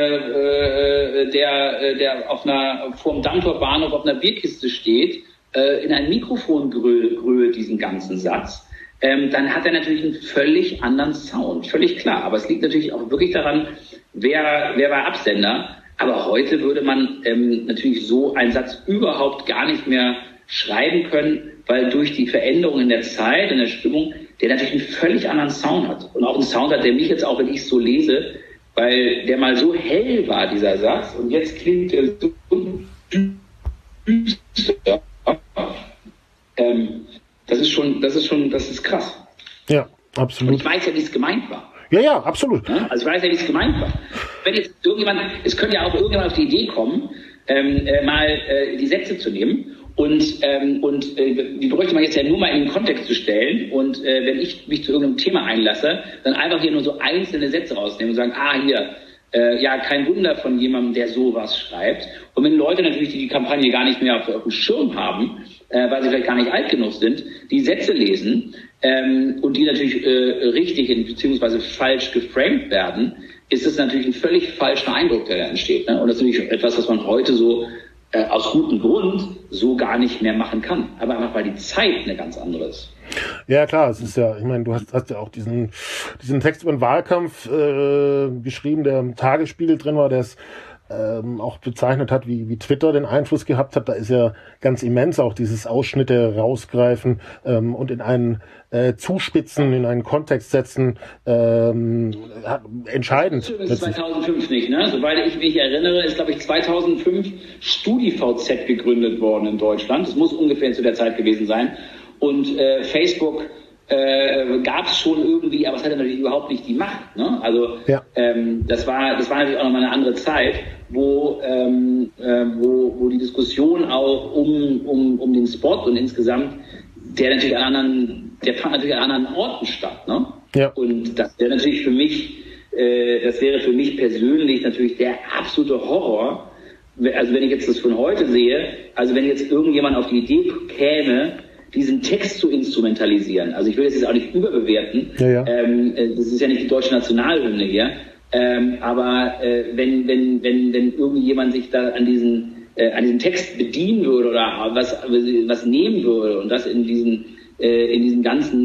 der vor dem Dammtorbahnhof auf einer Bierkiste steht, in ein Mikrofon grölt diesen ganzen Satz, dann hat er natürlich einen völlig anderen Sound, völlig klar. Aber es liegt natürlich auch wirklich daran, wer war Absender. Aber heute würde man natürlich so einen Satz überhaupt gar nicht mehr schreiben können, weil durch die Veränderung in der Zeit, in der Stimmung, der natürlich einen völlig anderen Sound hat. Und auch einen Sound hat, der mich jetzt auch, wenn ich es so lese, weil der mal so hell war, dieser Satz, und jetzt klingt er so düster. Das ist krass. Ja, absolut. Und ich weiß ja, wie es gemeint war. Ja, absolut. Ja, also ich weiß ja, wie es gemeint war. Wenn jetzt es könnte ja auch irgendjemand auf die Idee kommen, die Sätze zu nehmen und die bräuchte man jetzt ja nur mal in den Kontext zu stellen, und wenn ich mich zu irgendeinem Thema einlasse, dann einfach hier nur so einzelne Sätze rausnehmen und sagen, kein Wunder von jemandem, der sowas schreibt. Und wenn Leute natürlich, die Kampagne gar nicht mehr auf dem Schirm haben, weil sie vielleicht gar nicht alt genug sind, die Sätze lesen und die natürlich richtig beziehungsweise falsch geframed werden, ist es natürlich ein völlig falscher Eindruck, der da entsteht. Ne? Und das ist natürlich etwas, was man heute so aus gutem Grund so gar nicht mehr machen kann. Aber einfach, weil die Zeit eine ganz andere ist. Ja, klar, es ist ja, ich meine, du hast ja auch diesen Text über den Wahlkampf geschrieben, der im Tagesspiegel drin war, der es auch bezeichnet hat, wie Twitter den Einfluss gehabt hat. Da ist ja ganz immens auch dieses Ausschnitte rausgreifen und in einen Zuspitzen, in einen Kontext setzen, entscheidend. Das ist 2005 nicht, ne? Soweit ich mich erinnere, ist, glaube ich, 2005 StudiVZ gegründet worden in Deutschland. Das muss ungefähr zu der Zeit gewesen sein. Und Facebook gab es schon irgendwie, aber es hatte natürlich überhaupt nicht die Macht. Ne? Also das war natürlich auch nochmal eine andere Zeit, wo die Diskussion auch um den Spot und insgesamt, der fand natürlich an anderen Orten statt. Ne? Ja. Und das wäre natürlich für mich persönlich natürlich der absolute Horror. Also wenn ich jetzt das von heute sehe, also wenn jetzt irgendjemand auf die Idee käme, diesen Text zu instrumentalisieren. Also ich will das jetzt auch nicht überbewerten. Ja. Das ist ja nicht die deutsche Nationalhymne hier. Aber wenn irgendjemand sich da an diesen Text bedienen würde oder was nehmen würde und das in diese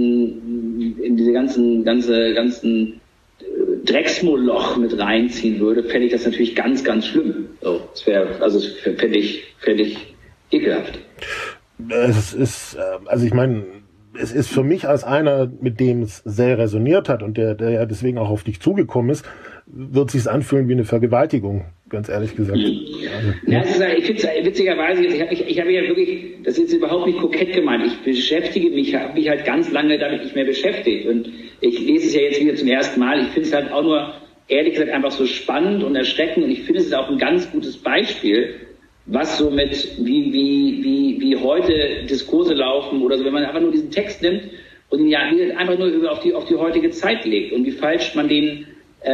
ganzen Drecksmoloch mit reinziehen würde, fände ich das natürlich ganz, ganz schlimm. So, fände ich ekelhaft. Es ist, also ich meine, es ist für mich als einer, mit dem es sehr resoniert hat und der ja deswegen auch auf dich zugekommen ist, wird sich's anfühlen wie eine Vergewaltigung, ganz ehrlich gesagt. Ja, ich finde es witzigerweise, ich habe ja wirklich, das ist jetzt überhaupt nicht kokett gemeint, ich habe mich halt ganz lange damit nicht mehr beschäftigt und ich lese es ja jetzt wieder zum ersten Mal, ich finde es halt auch nur, ehrlich gesagt, einfach so spannend und erschreckend und ich finde es auch ein ganz gutes Beispiel, was so wie heute Diskurse laufen oder so, wenn man einfach nur diesen Text nimmt und ihn ja einfach nur auf die heutige Zeit legt und wie falsch man den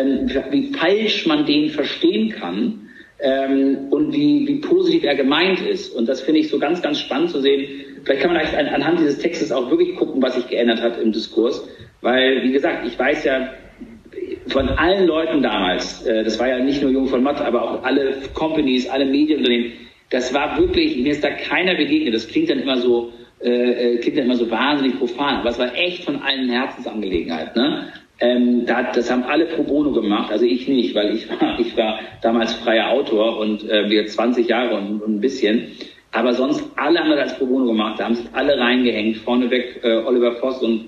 verstehen kann und wie positiv er gemeint ist. Und das finde ich so ganz, ganz spannend zu sehen. Vielleicht kann man anhand dieses Textes auch wirklich gucken, was sich geändert hat im Diskurs, weil, wie gesagt, ich weiß ja, von allen Leuten damals, das war ja nicht nur Jung von Matt, aber auch alle Companies, alle Medienunternehmen, das war wirklich, mir ist da keiner begegnet, das klingt dann immer so wahnsinnig profan, aber es war echt von allen Herzensangelegenheit, ne? Das haben alle pro bono gemacht, also ich nicht, weil ich war damals freier Autor und wir 20 Jahre und ein bisschen. Aber sonst alle haben das als pro bono gemacht, da haben sich alle reingehängt. Vorneweg Oliver Voss und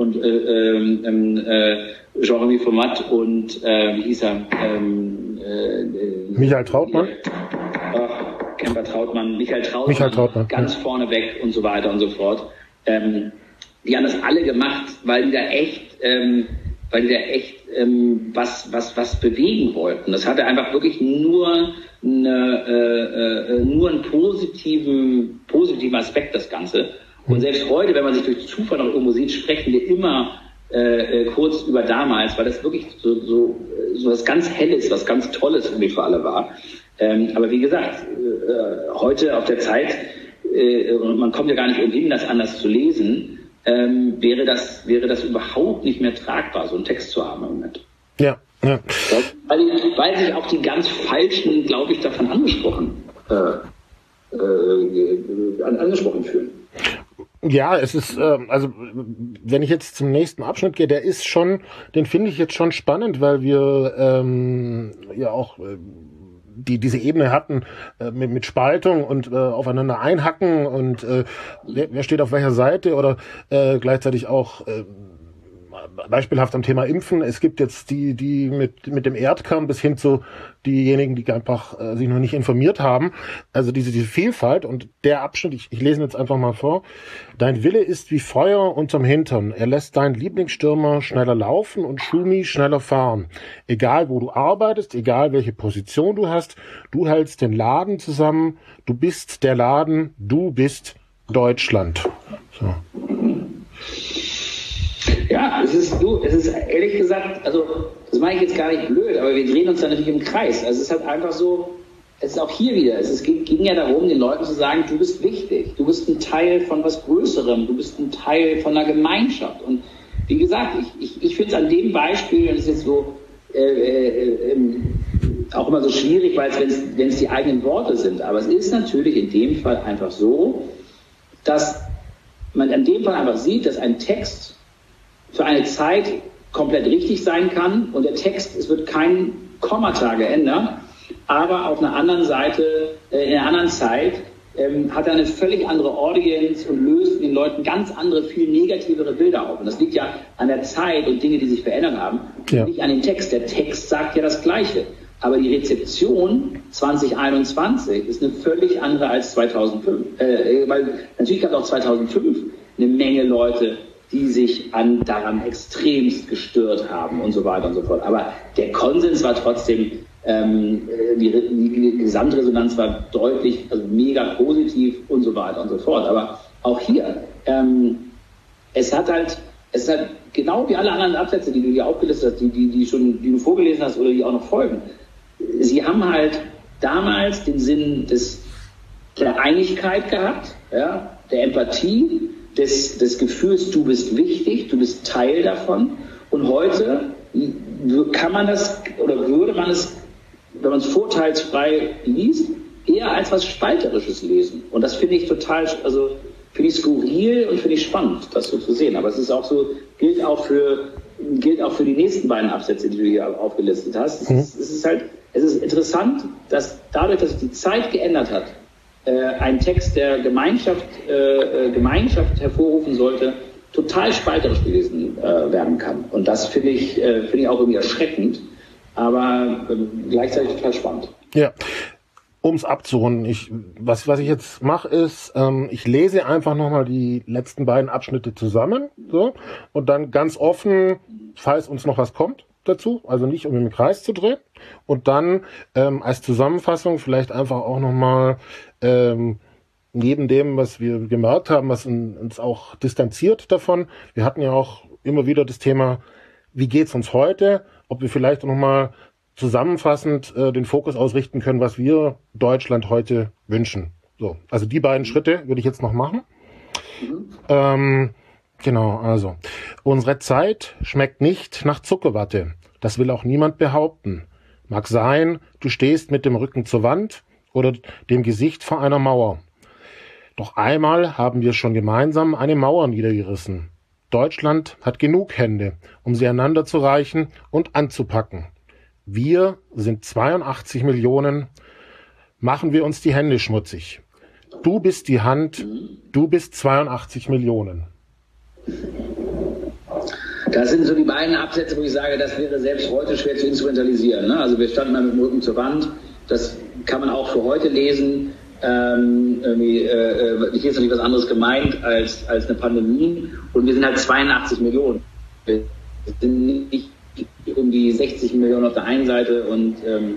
Jean-Remy Format und wie hieß er? Michael Trautmann. Kemper Trautmann, Michael Trautmann, ganz vorneweg und so weiter und so fort. Die haben das alle gemacht, weil die da echt was bewegen wollten. Das hatte einfach wirklich nur einen positiven Aspekt, das Ganze. Und selbst heute, wenn man sich durch Zufall noch irgendwo sieht, sprechen wir immer kurz über damals, weil das wirklich so was ganz Helles, was ganz Tolles irgendwie für alle war. Aber wie gesagt, heute auf der Zeit, und man kommt ja gar nicht umhin, das anders zu lesen, wäre das überhaupt nicht mehr tragbar, so einen Text zu haben im Moment. Ja. Weil sich auch die ganz Falschen, glaube ich, davon angesprochen fühlen. Ja, es ist, also wenn ich jetzt zum nächsten Abschnitt gehe, den finde ich jetzt schon spannend, weil wir ja auch diese Ebene hatten mit Spaltung und aufeinander einhacken und wer steht auf welcher Seite oder gleichzeitig auch beispielhaft am Thema Impfen. Es gibt jetzt die mit dem Erdkern bis hin zu diejenigen, die einfach sich noch nicht informiert haben. Also diese Vielfalt und der Abschnitt, ich lese ihn jetzt einfach mal vor. Dein Wille ist wie Feuer unterm Hintern. Er lässt deinen Lieblingsstürmer schneller laufen und Schumi schneller fahren. Egal wo du arbeitest, egal welche Position du hast, du hältst den Laden zusammen. Du bist der Laden, du bist Deutschland. So. Ja, es ist ehrlich gesagt, also das meine ich jetzt gar nicht blöd, aber wir drehen uns da natürlich im Kreis. Also es ist halt einfach so, es ist auch hier wieder, ging ja darum, den Leuten zu sagen, du bist wichtig, du bist ein Teil von was Größerem, du bist ein Teil von einer Gemeinschaft. Und wie gesagt, ich finde es an dem Beispiel, und es ist jetzt so auch immer so schwierig, weil wenn es die eigenen Worte sind, aber es ist natürlich in dem Fall einfach so, dass man in dem Fall einfach sieht, dass ein Text für eine Zeit komplett richtig sein kann und der Text, es wird kein Kommata geändert, aber auf einer anderen Seite, in einer anderen Zeit hat er eine völlig andere Audience und löst den Leuten ganz andere, viel negativere Bilder auf. Und das liegt ja an der Zeit und Dinge, die sich verändert haben, nicht an dem Text. Der Text sagt ja das Gleiche. Aber die Rezeption 2021 ist eine völlig andere als 2005. Weil natürlich gab es auch 2005 eine Menge Leute, die sich daran extremst gestört haben und so weiter und so fort. Aber der Konsens war trotzdem, die Gesamtresonanz war deutlich, also mega positiv und so weiter und so fort. Aber auch hier, es ist halt genau wie alle anderen Absätze, die du hier aufgelistet hast, die du vorgelesen hast oder die auch noch folgen. Sie haben halt damals den Sinn der Einigkeit gehabt, ja, der Empathie, des Gefühls, du bist wichtig, du bist Teil davon. Und heute kann man das, oder würde man es, wenn man es vorteilsfrei liest, eher als was Spalterisches lesen. Und das finde ich total, also finde ich skurril und finde ich spannend, das so zu sehen. Aber es ist auch so, gilt auch für die nächsten beiden Absätze, die du hier aufgelistet hast. Es ist interessant, dass dadurch, dass sich die Zeit geändert hat, ein Text, der Gemeinschaft hervorrufen sollte, total spalterisch gelesen werden kann. Und das finde ich auch irgendwie erschreckend, aber gleichzeitig total spannend. Ja, um es abzurunden, was ich jetzt mache ist, ich lese einfach nochmal die letzten beiden Abschnitte zusammen, so, und dann ganz offen, falls uns noch was kommt dazu, also nicht um im Kreis zu drehen, und dann als Zusammenfassung vielleicht einfach auch nochmal neben dem, was wir gemerkt haben, was uns auch distanziert davon, wir hatten ja auch immer wieder das Thema, wie geht's uns heute, ob wir vielleicht nochmal zusammenfassend den Fokus ausrichten können, was wir Deutschland heute wünschen. So, also die beiden Schritte würde ich jetzt noch machen. Genau, also unsere Zeit schmeckt nicht nach Zuckerwatte. Das will auch niemand behaupten. Mag sein, du stehst mit dem Rücken zur Wand oder dem Gesicht vor einer Mauer. Doch einmal haben wir schon gemeinsam eine Mauer niedergerissen. Deutschland hat genug Hände, um sie einander zu reichen und anzupacken. Wir sind 82 Millionen. Machen wir uns die Hände schmutzig. Du bist die Hand, du bist 82 Millionen. Das sind so die beiden Absätze, wo ich sage, das wäre selbst heute schwer zu instrumentalisieren. Ne? Also wir standen mal mit dem Rücken zur Wand. Das kann man auch für heute lesen. Hier ist natürlich was anderes gemeint als eine Pandemie. Und wir sind halt 82 Millionen. Wir sind nicht um die 60 Millionen auf der einen Seite und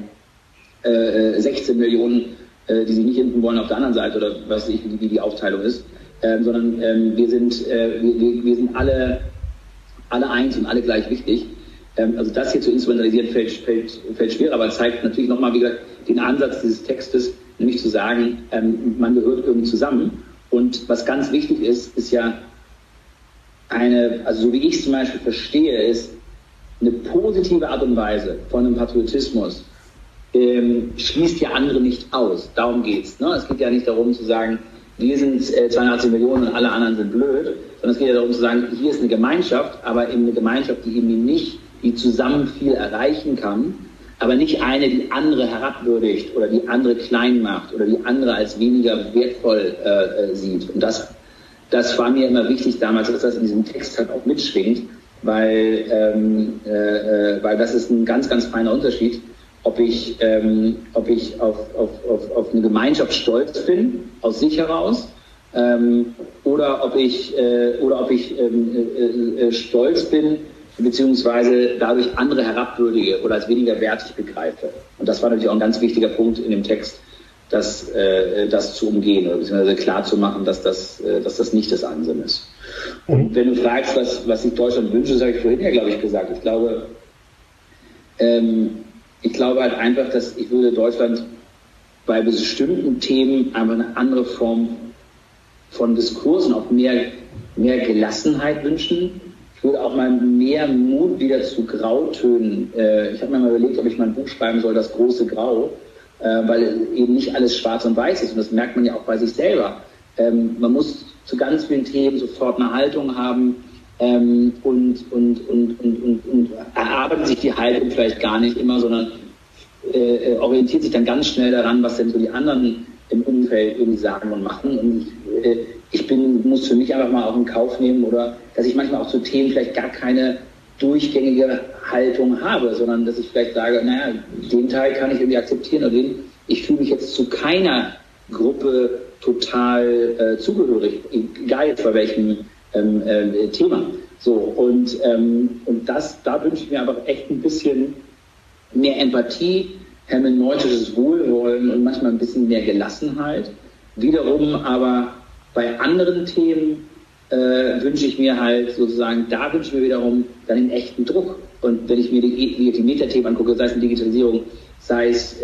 16 Millionen, die sich nicht impfen wollen auf der anderen Seite, oder was weiß ich, wie die Aufteilung ist, sondern wir sind alle eins und alle gleich wichtig. Also das hier zu instrumentalisieren fällt schwer, aber zeigt natürlich nochmal, wie gesagt, den Ansatz dieses Textes, nämlich zu sagen, man gehört irgendwie zusammen. Und was ganz wichtig ist, ist ja also so wie ich es zum Beispiel verstehe, ist eine positive Art und Weise von einem Patriotismus, schließt ja andere nicht aus. Darum geht's. Ne? Es geht ja nicht darum zu sagen, wir sind 82 Millionen und alle anderen sind blöd, sondern es geht ja darum zu sagen, hier ist eine Gemeinschaft, aber eben eine Gemeinschaft, die eben nicht, die zusammen viel erreichen kann, aber nicht eine, die andere herabwürdigt oder die andere klein macht oder die andere als weniger wertvoll sieht. Und das war mir immer wichtig damals, dass das in diesem Text halt auch mitschwingt, weil das ist ein ganz, ganz feiner Unterschied, ob ich auf eine Gemeinschaft stolz bin, aus sich heraus, oder ob ich stolz bin, beziehungsweise dadurch andere herabwürdige oder als weniger wertig begreife. Und das war natürlich auch ein ganz wichtiger Punkt in dem Text, das zu umgehen oder beziehungsweise klar zu machen, dass das nicht das Ansinnen ist. Und wenn du fragst, was sich Deutschland wünscht, das habe ich vorhin ja, glaube ich, gesagt. Ich glaube halt einfach, dass ich würde Deutschland bei bestimmten Themen einfach eine andere Form von Diskurs und auch mehr Gelassenheit wünschen. Ich würde auch mal mehr Mut wieder zu Grautönen. Ich habe mir mal überlegt, ob ich mal ein Buch schreiben soll, das große Grau, weil eben nicht alles schwarz und weiß ist. Und das merkt man ja auch bei sich selber. Man muss zu ganz vielen Themen sofort eine Haltung haben und erarbeitet sich die Haltung vielleicht gar nicht immer, sondern orientiert sich dann ganz schnell daran, was denn so die anderen im Umfeld irgendwie sagen und machen. Und ich muss für mich einfach mal auch in Kauf nehmen, oder dass ich manchmal auch zu Themen vielleicht gar keine durchgängige Haltung habe, sondern dass ich vielleicht sage, naja, den Teil kann ich irgendwie akzeptieren, oder ich fühle mich jetzt zu keiner Gruppe total zugehörig, egal jetzt bei welchem Thema. So, und da wünsche ich mir einfach echt ein bisschen mehr Empathie, hermeneutisches Wohlwollen und manchmal ein bisschen mehr Gelassenheit. Wiederum aber bei anderen Themen wünsche ich mir halt sozusagen, da wünsche ich mir wiederum dann den echten Druck. Und wenn ich mir die Metathemen angucke, sei es eine Digitalisierung, sei es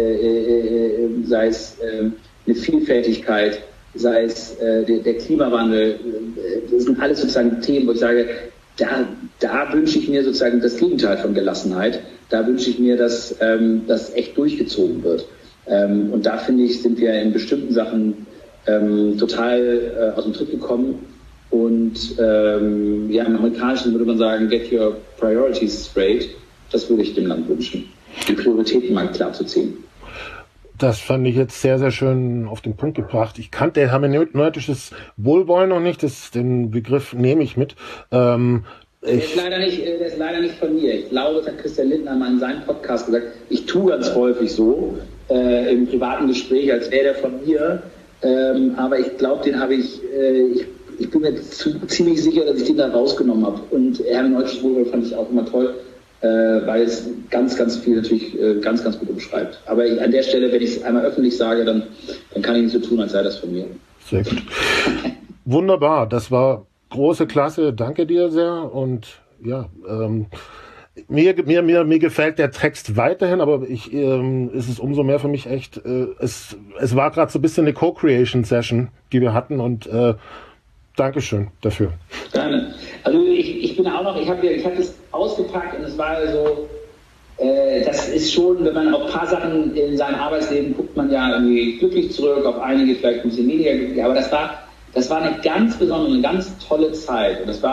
eine Vielfältigkeit, sei es der Klimawandel, das sind alles sozusagen Themen, wo ich sage, da wünsche ich mir sozusagen das Gegenteil von Gelassenheit. Da wünsche ich mir, dass das echt durchgezogen wird. Und da finde ich, sind wir in bestimmten Sachen total aus dem Tritt gekommen. Und im Amerikanischen würde man sagen, get your priorities straight. Das würde ich dem Land wünschen, die Prioritäten mal klar zu ziehen. Das fand ich jetzt sehr, sehr schön auf den Punkt gebracht. Ich kannte hermeneutisches Wohlwollen noch nicht, den Begriff nehme ich mit. Der ist leider nicht von mir. Ich glaube, das hat Christian Lindner mal in seinem Podcast gesagt. Ich tue ganz häufig so im privaten Gespräch, als wäre der von mir. Aber ich glaube, den habe ich bin mir ziemlich sicher, dass ich den da rausgenommen habe. Und hermeneutisches Wohlwollen fand ich auch immer toll, weil es ganz, ganz viel natürlich ganz, ganz gut umschreibt. Aber an der Stelle, wenn ich es einmal öffentlich sage, dann kann ich nicht so tun, als sei das von mir. Sehr gut. Wunderbar, das war große Klasse. Danke dir sehr. Und ja, mir gefällt der Text weiterhin, aber ist es umso mehr für mich echt, es war gerade so ein bisschen eine Co-Creation-Session, die wir hatten, und Dankeschön dafür. Gerne. Also ich bin auch noch, ich habe das ausgepackt und es war so, das ist schon, wenn man auf ein paar Sachen in seinem Arbeitsleben guckt, man ja irgendwie glücklich zurück, auf einige vielleicht ein bisschen weniger glücklich, aber das war eine ganz besondere, eine ganz tolle Zeit, und das war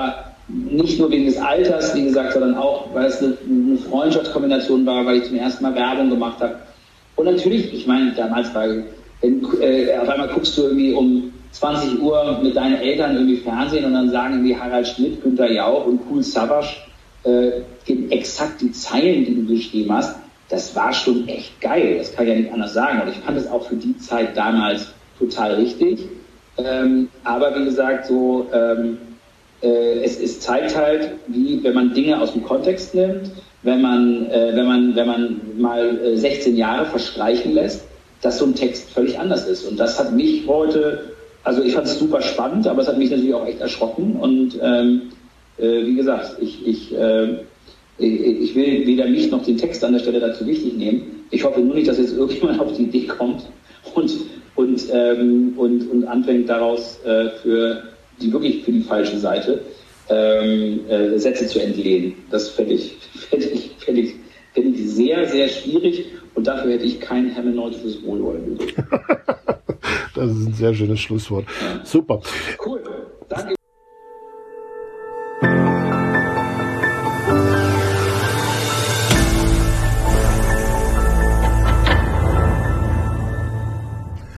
nicht nur wegen des Alters, wie gesagt, sondern auch, weil es eine Freundschaftskombination war, weil ich zum ersten Mal Werbung gemacht habe. Und natürlich, ich meine, damals war, auf einmal guckst du irgendwie um 20 Uhr mit deinen Eltern irgendwie Fernsehen und dann sagen irgendwie Harald Schmidt, Günther Jauch und Kool Savas exakt die Zeilen, die du geschrieben hast. Das war schon echt geil, das kann ich ja nicht anders sagen. Und ich fand es auch für die Zeit damals total richtig. Aber wie gesagt, so es zeigt halt, wie wenn man Dinge aus dem Kontext nimmt, wenn man mal 16 Jahre verstreichen lässt, dass so ein Text völlig anders ist. Und das hat mich heute, also ich fand es super spannend, aber es hat mich natürlich auch echt erschrocken. Und wie gesagt, ich will weder mich noch den Text an der Stelle dazu wichtig nehmen. Ich hoffe nur nicht, dass jetzt irgendjemand auf die Idee kommt und anfängt daraus wirklich für die falsche Seite Sätze zu entlehnen. Das fände ich sehr, sehr schwierig und dafür hätte ich kein hermeneutisches Wohlwollen. Das ist ein sehr schönes Schlusswort. Ja. Super. Cool. Danke